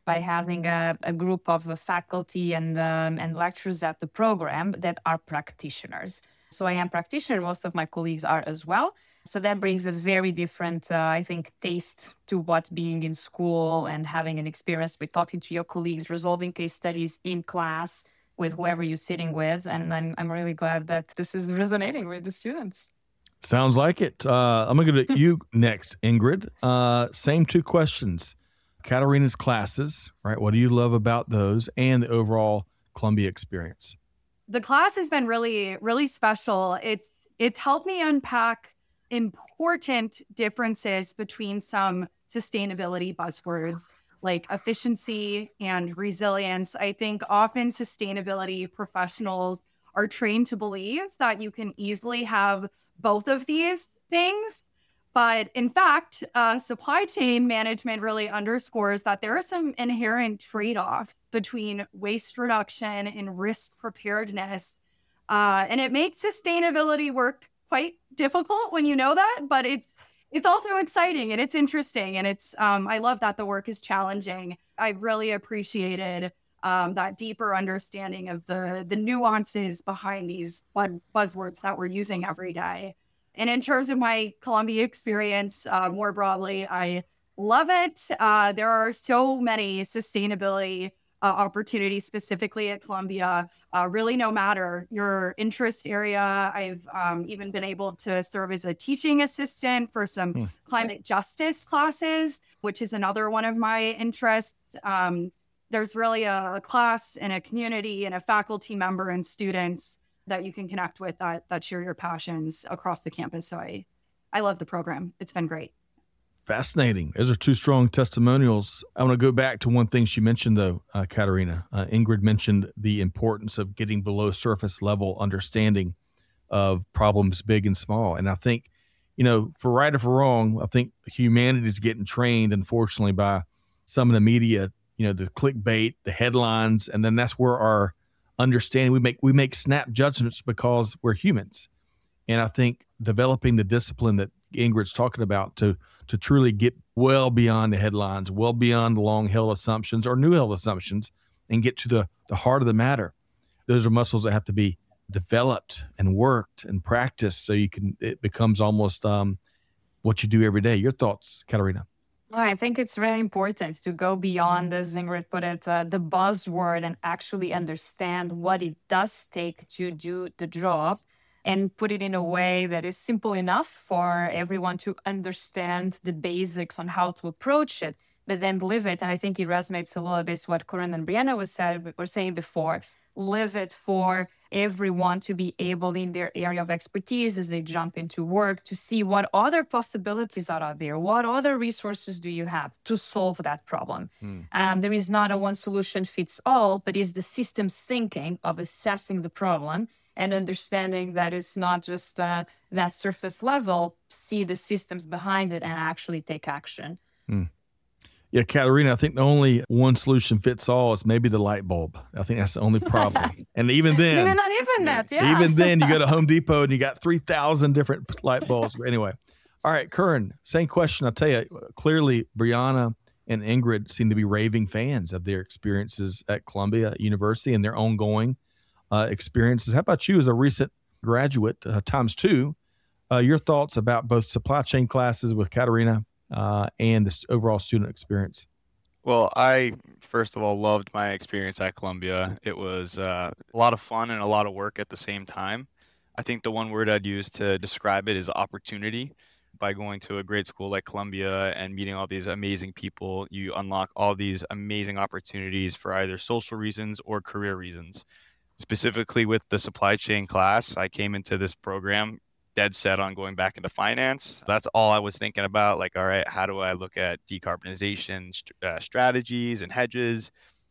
by having a, a group of uh, faculty and um, and lecturers at the program that are practitioners. So I am practitioner. Most of my colleagues are as well. So that brings a very different, uh, I think, taste to what being in school and having an experience with talking to your colleagues, resolving case studies in class with whoever you're sitting with. And I'm, I'm really glad that this is resonating with the students. Sounds like it. Uh, I'm going to go to you next, Ingrid. Uh, same two questions. Katarina's classes, right? What do you love about those and the overall Columbia experience? The class has been really, really special. It's it's helped me unpack important differences between some sustainability buzzwords like efficiency and resilience. I think often sustainability professionals are trained to believe that you can easily have both of these things. But in fact, uh, supply chain management really underscores that there are some inherent trade-offs between waste reduction and risk preparedness. Uh, and it makes sustainability work quite difficult when you know that, but it's it's also exciting and it's interesting. And it's um, I love that the work is challenging. I really appreciated um, that deeper understanding of the, the nuances behind these bud- buzzwords that we're using every day. And in terms of my Columbia experience, uh, more broadly, I love it. Uh, there are so many sustainability uh, opportunities specifically at Columbia, uh, really no matter your interest area. I've um, even been able to serve as a teaching assistant for some hmm. climate justice classes, which is another one of my interests. Um, there's really a, a class and a community and a faculty member and students that you can connect with that, that share your passions across the campus. So I, I love the program. It's been great. Fascinating. Those are two strong testimonials. I want to go back to one thing she mentioned, though, uh, Katarina. Uh, Ingrid mentioned the importance of getting below surface level understanding of problems big and small. And I think, you know, for right or for wrong, I think humanity is getting trained, unfortunately, by some of the media, you know, the clickbait, the headlines, and then that's where our understanding, we make we make snap judgments because we're humans. And I think developing the discipline that Ingrid's talking about to to truly get well beyond the headlines, well beyond the long-held assumptions or new-held assumptions, and get to the, the heart of the matter. Those are muscles that have to be developed and worked and practiced so you can it becomes almost um, what you do every day. Your thoughts, Katarina? Well, I think it's really important to go beyond, as Ingrid put it, uh, the buzzword and actually understand what it does take to do the job and put it in a way that is simple enough for everyone to understand the basics on how to approach it, but then live it. And I think it resonates a little bit with what Corinne and Brianna was said, were saying before. Live it for everyone to be able in their area of expertise as they jump into work to see what other possibilities are out there. What other resources do you have to solve that problem? Hmm. Um, there is not a one solution fits all, but it's the systems thinking of assessing the problem and understanding that it's not just uh, that surface level, see the systems behind it and actually take action. Hmm. Yeah, Katarina, I think the only one solution fits all is maybe the light bulb. I think that's the only problem. And even then, even not even that, yeah. Even then, you go to Home Depot and you got three thousand different light bulbs. But anyway, all right, Corinne, same question. I'll tell you, clearly, Brianna and Ingrid seem to be raving fans of their experiences at Columbia University and their ongoing uh, experiences. How about you as a recent graduate, uh, times two, uh, your thoughts about both supply chain classes with Katarina uh, and the overall student experience? Well, I, first of all, loved my experience at Columbia. It was uh, a lot of fun and a lot of work at the same time. I think the one word I'd use to describe it is opportunity. By going to a great school like Columbia and meeting all these amazing people, you unlock all these amazing opportunities for either social reasons or career reasons. Specifically with the supply chain class, I came into this program dead set on going back into finance. That's all I was thinking about. Like, all right, how do I look at decarbonization st- uh, strategies and hedges?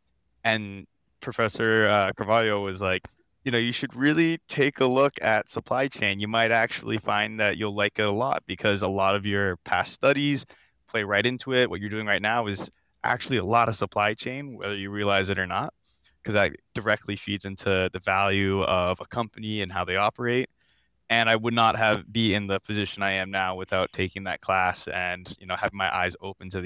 And Professor uh, Carvalho was like, you know, you should really take a look at supply chain. You might actually find that you'll like it a lot because a lot of your past studies play right into it. What you're doing right now is actually a lot of supply chain, whether you realize it or not, because that directly feeds into the value of a company and how they operate. And I would not have be in the position I am now without taking that class and, you know, having my eyes open to the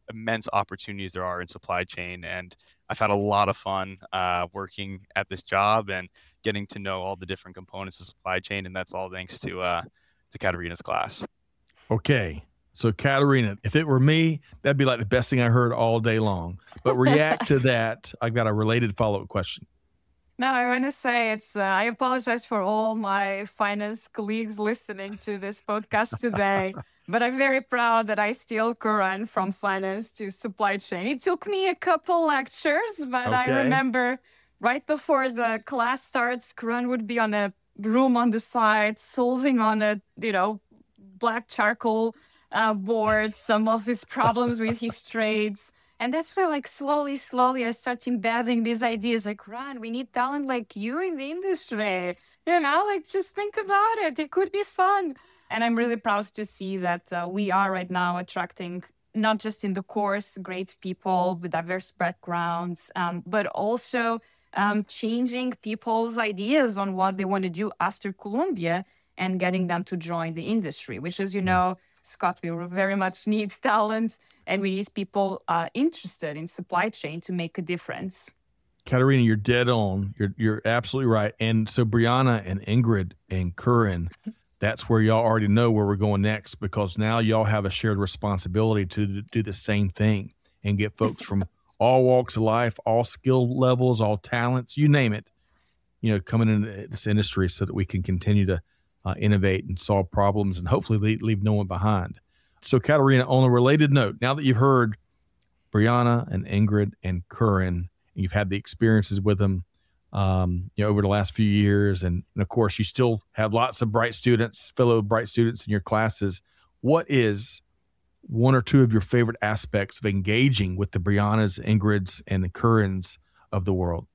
immense opportunities there are in supply chain. And I've had a lot of fun uh, working at this job and getting to know all the different components of supply chain. And that's all thanks to uh, to Katarina's class. Okay. So Katarina, if it were me, that'd be like the best thing I heard all day long. But react to that. I've got a related follow-up question. No, I want to say it's, uh, I apologize for all my finance colleagues listening to this podcast today, but I'm very proud that I still run from finance to supply chain. It took me a couple lectures, but Okay. I remember right before the class starts, Karan would be on a room on the side, solving on a, you know, black charcoal uh, board some of his problems with his trades. And that's where, like, slowly, slowly, I start embedding these ideas. Like, Ron, we need talent like you in the industry. You know, like, just think about it. It could be fun. And I'm really proud to see that uh, we are right now attracting, not just in the course, great people with diverse backgrounds, um, but also um, changing people's ideas on what they want to do after Columbia and getting them to join the industry, which, as you know, Scott, we very much need talent. And we need people uh, interested in supply chain to make a difference. Katarina, you're dead on. You're you're absolutely right. And so Brianna and Ingrid and Curran, that's where y'all already know where we're going next, because now y'all have a shared responsibility to do the same thing and get folks from all walks of life, all skill levels, all talents, you name it, you know, coming into this industry so that we can continue to uh, innovate and solve problems and hopefully leave, leave no one behind. So, Katarina, on a related note, now that you've heard Brianna and Ingrid and Curran, and you've had the experiences with them, um, you know, over the last few years, and, and of course, you still have lots of bright students, fellow bright students in your classes. What is one or two of your favorite aspects of engaging with the Briannas, Ingrids, and the Currans of the world?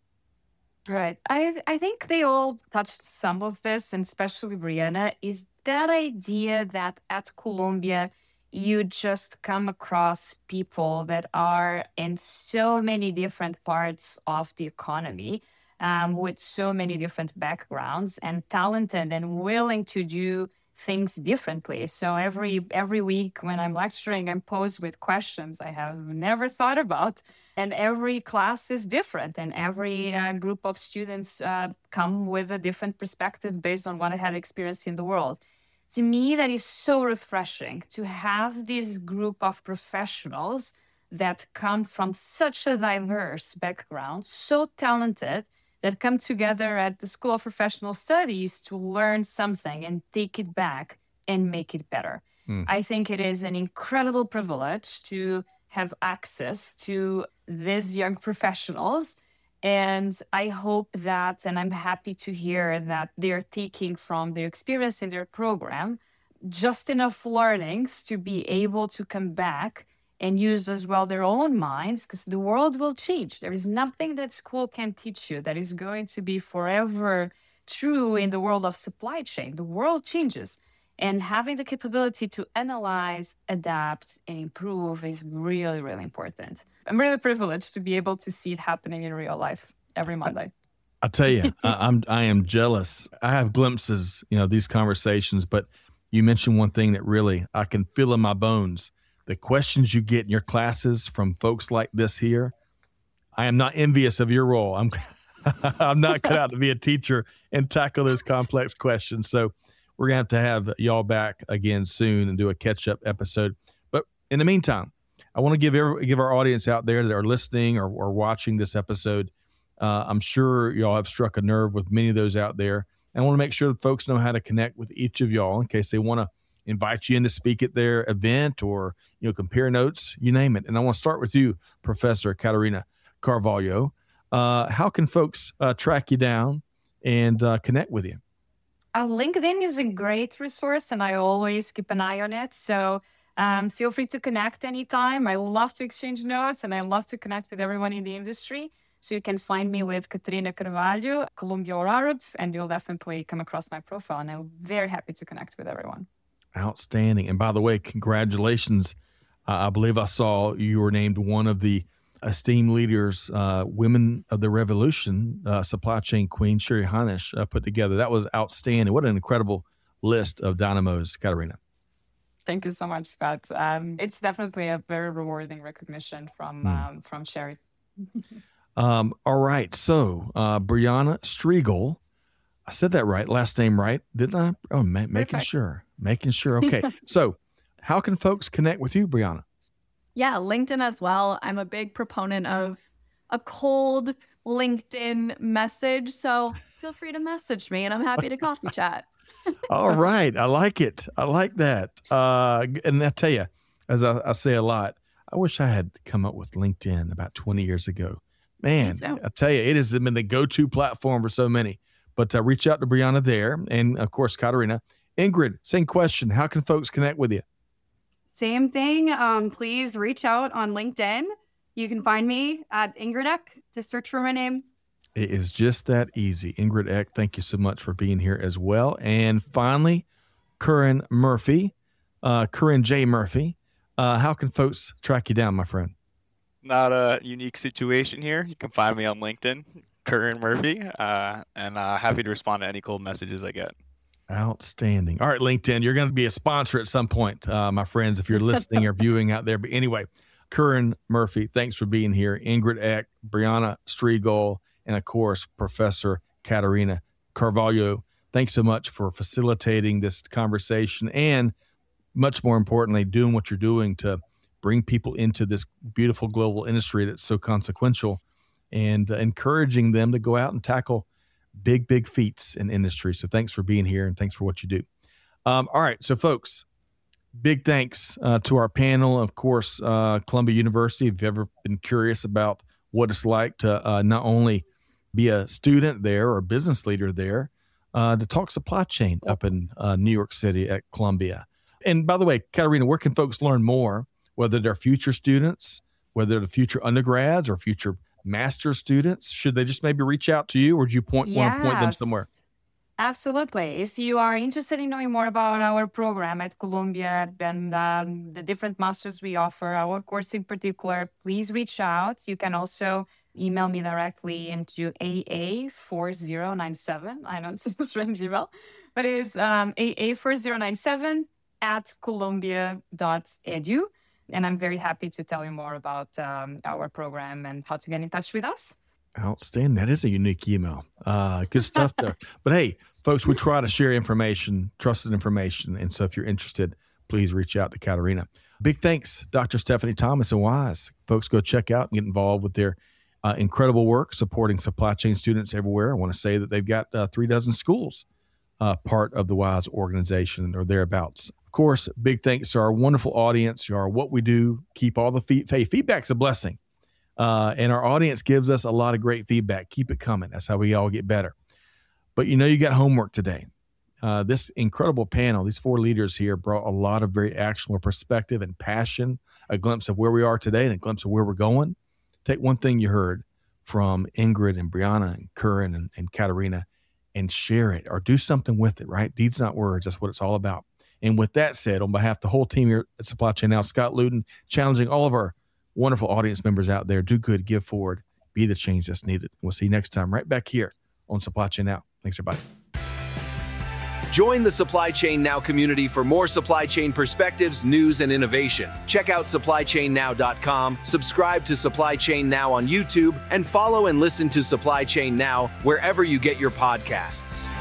Right. I I think they all touched some of this, and especially Brianna, is that idea that at Columbia, you just come across people that are in so many different parts of the economy, um, with so many different backgrounds and talented and willing to do things differently. So every every week when I'm lecturing, I'm posed with questions I have never thought about. And every class is different, and every uh, group of students uh, come with a different perspective based on what I had experienced in the world. To me, that is so refreshing to have this group of professionals that come from such a diverse background, so talented, that come together at the School of Professional Studies to learn something and take it back and make it better. Mm. I think it is an incredible privilege to have access to these young professionals. And I hope that, and I'm happy to hear that they're taking from their experience in their program just enough learnings to be able to come back and use as well their own minds, because the world will change. There is nothing that school can teach you that is going to be forever true in the world of supply chain. The world changes. And having the capability to analyze, adapt, and improve is really, really important. I'm really privileged to be able to see it happening in real life every Monday. I tell you, I, I'm I am jealous. I have glimpses, you know, these conversations, but you mentioned one thing that really I can feel in my bones. The questions you get in your classes from folks like this here, I am not envious of your role. I'm I'm not cut out to be a teacher and tackle those complex questions. So we're going to have to have y'all back again soon and do a catch-up episode. But in the meantime, I want to give every, give our audience out there that are listening or, or watching this episode, uh, I'm sure y'all have struck a nerve with many of those out there. And I want to make sure that folks know how to connect with each of y'all in case they want to invite you in to speak at their event or, you know, compare notes, you name it. And I want to start with you, Professor Katarina Carvalho. Uh, how can folks uh, track you down and uh, connect with you? Uh, LinkedIn is a great resource, and I always keep an eye on it. So um, feel free to connect anytime. I love to exchange notes, and I love to connect with everyone in the industry. So you can find me with Katarina Carvalho, Columbia or Arabs, and you'll definitely come across my profile. And I'm very happy to connect with everyone. Outstanding. And by the way, congratulations. Uh, I believe I saw you were named one of the esteemed leaders, uh, Women of the Revolution, uh, supply chain queen, Sherry Heinisch, uh, put together. That was outstanding. What an incredible list of dynamos, Katarina. Thank you so much, Scott. Um, it's definitely a very rewarding recognition from Mm. um, from Sherry. Um, all right. So, uh, Brianna Striegel, I said that right, last name right, didn't I? Oh, ma- making Perfect. sure, making sure. Okay. So, how can folks connect with you, Brianna? Yeah, LinkedIn as well. I'm a big proponent of a cold LinkedIn message. So feel free to message me and I'm happy to coffee chat. All right. I like it. I like that. Uh, and I tell you, as I, I say a lot, I wish I had come up with LinkedIn about twenty years ago. Man, so. I tell you, it has been the go-to platform for so many. But uh, reach out to Brianna there. And, of course, Katarina. Ingrid, same question. How can folks connect with you? Same thing. Um, please reach out on LinkedIn. You can find me at Ingrid Eck. Just search for my name. It is just that easy. Ingrid Eck, thank you so much for being here as well. And finally, Curran Murphy, uh, Curran J. Murphy. Uh, how can folks track you down, my friend? Not a unique situation here. You can find me on LinkedIn, Curran Murphy, uh, and uh, happy to respond to any cold messages I get. Outstanding. All right, LinkedIn, you're going to be a sponsor at some point, uh, my friends, if you're listening or viewing out there. But anyway, Curran Murphy, thanks for being here. Ingrid Eck, Brianna Striegel, and of course, Professor Katarina Carvalho. Thanks so much for facilitating this conversation and, much more importantly, doing what you're doing to bring people into this beautiful global industry that's so consequential and uh, encouraging them to go out and tackle big, big feats in industry. So thanks for being here and thanks for what you do. Um, all right. So folks, big thanks uh, to our panel. Of course, uh, Columbia University, if you've ever been curious about what it's like to uh, not only be a student there or a business leader there, uh, to talk supply chain up in uh, New York City at Columbia. And by the way, Katarina, where can folks learn more, whether they're future students, whether they're future undergrads or future master students? Should they just maybe reach out to you, or do you point want to point them somewhere? Absolutely. If you are interested in knowing more about our program at Columbia and um, the different masters we offer, our course in particular, please reach out. You can also email me directly into A A four zero nine seven. I know it's a strange email, but it is um, A A four zero nine seven at columbia dot edu. And I'm very happy to tell you more about um, our program and how to get in touch with us. Outstanding. That is a unique email. Uh, good stuff there. But hey, folks, we try to share information, trusted information. And so if you're interested, please reach out to Katarina. Big thanks, Doctor Stephanie Thomas and Wise. Folks, go check out and get involved with their uh, incredible work supporting supply chain students everywhere. I want to say that they've got uh, three dozen schools uh, part of the Wise organization or thereabouts. Of course, big thanks to our wonderful audience. You are what we do. Keep all the feed. Hey, feedback's a blessing. Uh, and our audience gives us a lot of great feedback. Keep it coming. That's how we all get better. But you know, you got homework today. Uh, this incredible panel, these four leaders here brought a lot of very actionable perspective and passion, a glimpse of where we are today and a glimpse of where we're going. Take one thing you heard from Ingrid and Brianna and Curran and, and Katarina and share it or do something with it, right? Deeds, not words. That's what it's all about. And with that said, on behalf of the whole team here at Supply Chain Now, Scott Luton, challenging all of our wonderful audience members out there, do good, give forward, be the change that's needed. We'll see you next time right back here on Supply Chain Now. Thanks, everybody. Join the Supply Chain Now community for more supply chain perspectives, news, and innovation. Check out supply chain now dot com, subscribe to Supply Chain Now on YouTube, and follow and listen to Supply Chain Now wherever you get your podcasts.